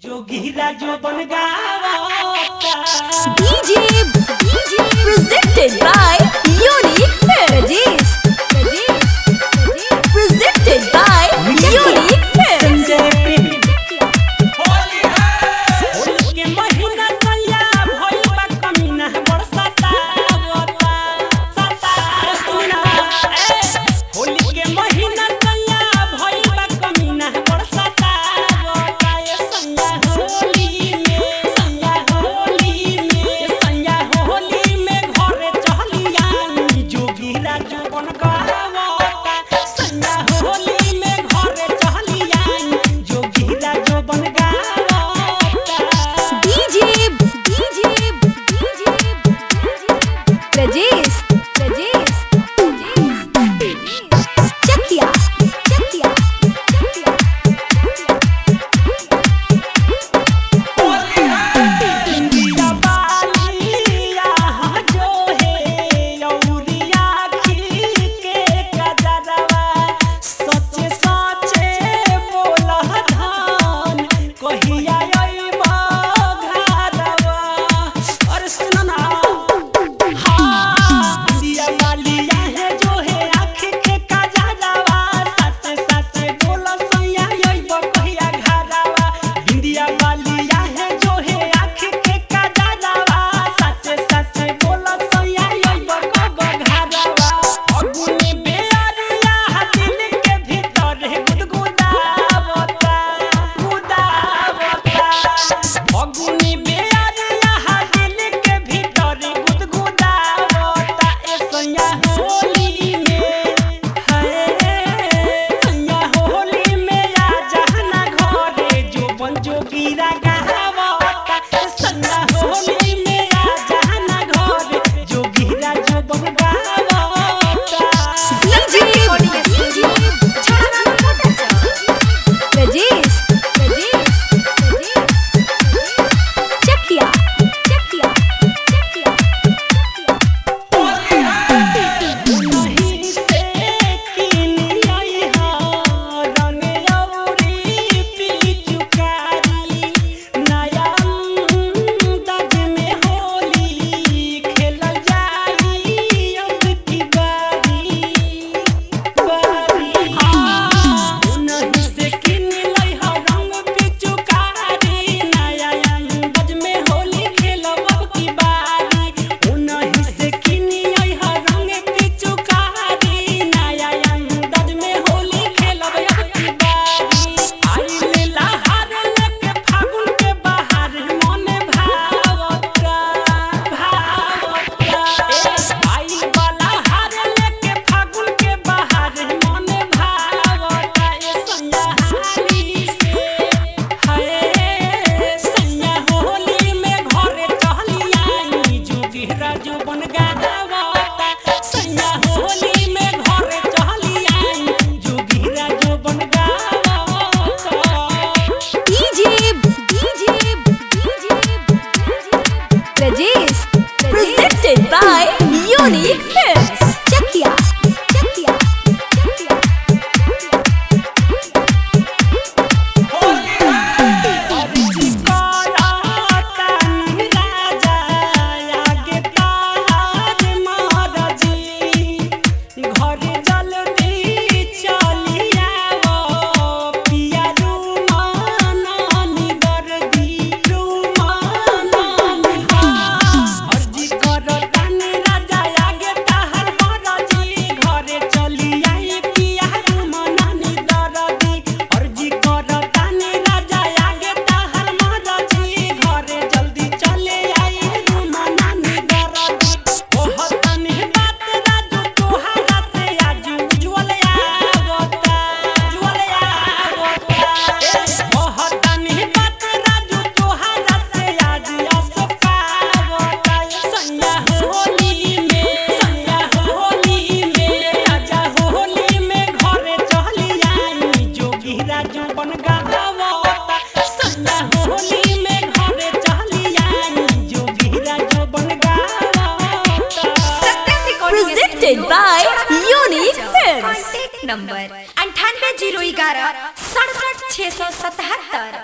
जोगीरा जो बन गावता DJ presented by Unique Films. Presented by Unique Films. Holi के महीना चलिया भइल बा कमीना बरसाता सुना होली के महीना चलिया भइल बा कमीना बरसाता होली में घरे चलिया जोगीरा जो बन गावता संगा होली में घरे चलिया जोगीरा जो बन गावता Rajesh. Chakia. इंडिया बालिया जो है औरिया खी के गजरवा सच्चे बोला धान कहिया अइबा घरवा अरे सुन ना इंडिया बालिया है जो है आँख के गजरवा सच्चे बोला सैया अइबा कहिया घरवा इंडिया बालिया है जो है आँख के गजरवा सच्चे बोला सैया अइबा कब घरवा अगुनी बेअरिया दिल के भीतर गुदगुदावता अगुनी बेअरिया दिल के भीतर गुदगुदावता ए सैया होली में सैया होली में आ जहना घरे जो बन जोगीरा गावता सैया होली में आ जहना घरे जोगीरा जो बन गावता Rajesh. Chakia. नहीं से किनी आई रंग औरी पिचुकारी नया दज में होली खेलल जाई अब की बारी नहीं से किनी लाई रंग पिचुकारी नया दज में होली खेलब अब की बारी नहीं से किनी आई रंग पिचुकारी नया दज में होली खेलब अब की बारी आइले लहार लेके फागुन के बाहर मन भावता आई वाला हार लेके फागुन के बाहर मन भावता ए सैया हाली से सैया होली में घरे चलिया जोगीरा जो बन गावता सैया होली में घरे चलिया जोगीरा जो बन गावता Rajesh. Presented by Unique Films. Chakia. अर्जी कराता राजा आगे ताज महाराजी घर जल्दी चलिया पिया रुमानी दर्दी रुमानी अर्जी करता राजा आगे ताहर महाराजी घरे चलिया पिया रुमानी दर्दी अर्जी करता राजा आगे ताहर महाराजी घरे जल्दी चले आई रुमानी दर्दी कहतनी बात राजू तोहरा से आज उज्जवल आवता कहतनी बात राजू तोहरा से आज अशोक आवता सैया होली में राजा होली में घरे चलिया जोगीरा जो बन गावता सैया होली में घरे चलिया जोगीरा जो बन गावता Presented by Unique Films. Contact number 9801 67 677